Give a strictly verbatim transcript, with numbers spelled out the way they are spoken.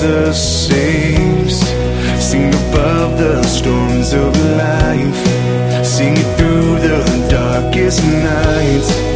Jesus saves. Sing above the storms of life, sing it through the darkest nights.